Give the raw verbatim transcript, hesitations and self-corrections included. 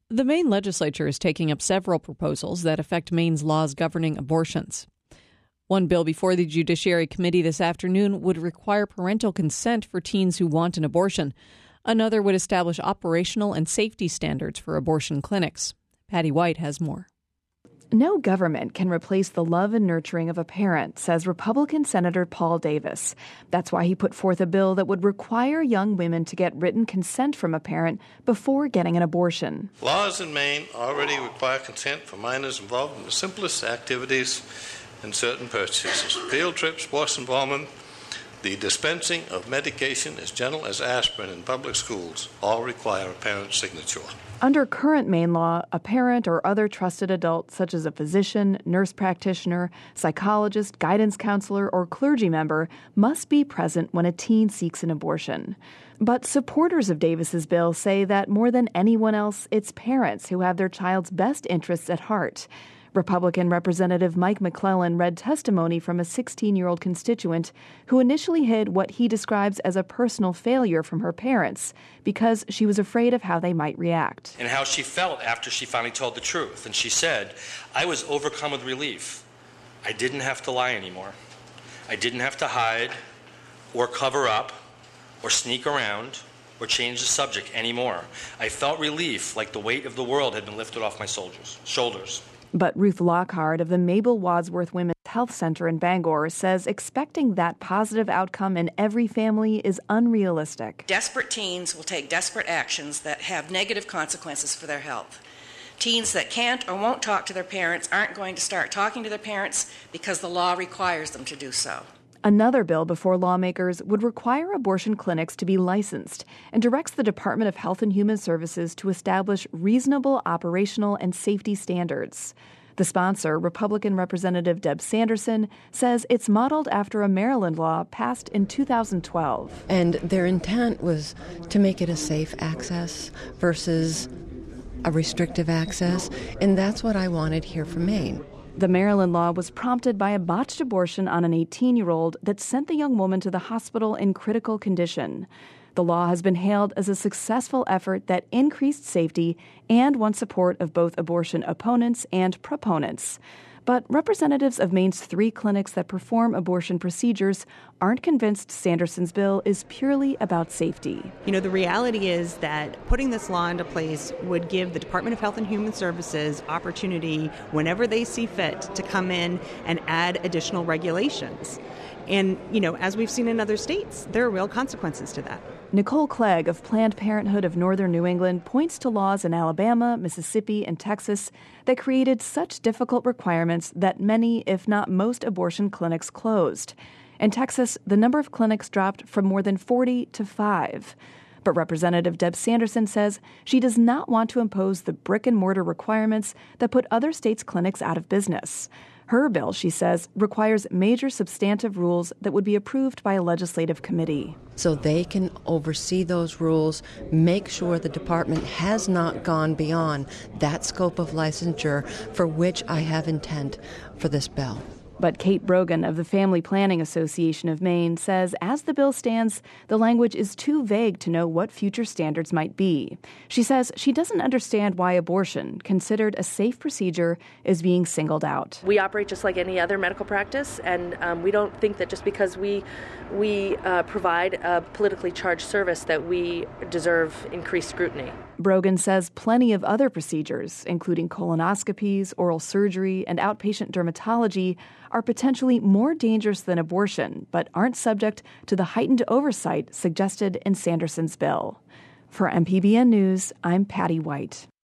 The Maine legislature is taking up several proposals that affect Maine's laws governing abortions. One bill before the Judiciary Committee this afternoon would require parental consent for teens who want an abortion. Another would establish operational and safety standards for abortion clinics. Patty White has more. No government can replace the love and nurturing of a parent, says Republican Senator Paul Davis. That's why he put forth a bill that would require young women to get written consent from a parent before getting an abortion. Laws in Maine already require consent for minors involved in the simplest activities and certain purchases. Field trips, sports involvement, the dispensing of medication as gentle as aspirin in public schools all require a parent's signature. Under current Maine law, a parent or other trusted adult, such as a physician, nurse practitioner, psychologist, guidance counselor, or clergy member, must be present when a teen seeks an abortion. But supporters of Davis's bill say that more than anyone else, it's parents who have their child's best interests at heart. Republican Representative Mike McClellan read testimony from a sixteen-year-old constituent who initially hid what he describes as a personal failure from her parents because she was afraid of how they might react. And how she felt after she finally told the truth. And she said, I was overcome with relief. I didn't have to lie anymore. I didn't have to hide or cover up or sneak around or change the subject anymore. I felt relief, like the weight of the world had been lifted off my soldiers, shoulders. But Ruth Lockhart of the Mabel Wadsworth Women's Health Center in Bangor says expecting that positive outcome in every family is unrealistic. Desperate teens will take desperate actions that have negative consequences for their health. Teens that can't or won't talk to their parents aren't going to start talking to their parents because the law requires them to do so. Another bill before lawmakers would require abortion clinics to be licensed and directs the Department of Health and Human Services to establish reasonable operational and safety standards. The sponsor, Republican Representative Deb Sanderson, says it's modeled after a Maryland law passed in two thousand twelve. And their intent was to make it a safe access versus a restrictive access, and that's what I wanted here for Maine. The Maryland law was prompted by a botched abortion on an eighteen-year-old that sent the young woman to the hospital in critical condition. The law has been hailed as a successful effort that increased safety and won support of both abortion opponents and proponents. But representatives of Maine's three clinics that perform abortion procedures aren't convinced Sanderson's bill is purely about safety. You know, the reality is that putting this law into place would give the Department of Health and Human Services opportunity whenever they see fit to come in and add additional regulations. And, you know, as we've seen in other states, there are real consequences to that. Nicole Clegg of Planned Parenthood of Northern New England points to laws in Alabama, Mississippi, and Texas that created such difficult requirements that many, if not most, abortion clinics closed. In Texas, the number of clinics dropped from more than forty to five. But Representative Deb Sanderson says she does not want to impose the brick-and-mortar requirements that put other states' clinics out of business. Her bill, she says, requires major substantive rules that would be approved by a legislative committee. So they can oversee those rules, make sure the department has not gone beyond that scope of licensure for which I have intent for this bill. But Kate Brogan of the Family Planning Association of Maine says as the bill stands, the language is too vague to know what future standards might be. She says she doesn't understand why abortion, considered a safe procedure, is being singled out. We operate just like any other medical practice, and um, we don't think that just because we we uh, provide a politically charged service that we deserve increased scrutiny. Brogan says plenty of other procedures, including colonoscopies, oral surgery, and outpatient dermatology, are potentially more dangerous than abortion, but aren't subject to the heightened oversight suggested in Sanderson's bill. For M P B N News, I'm Patty White.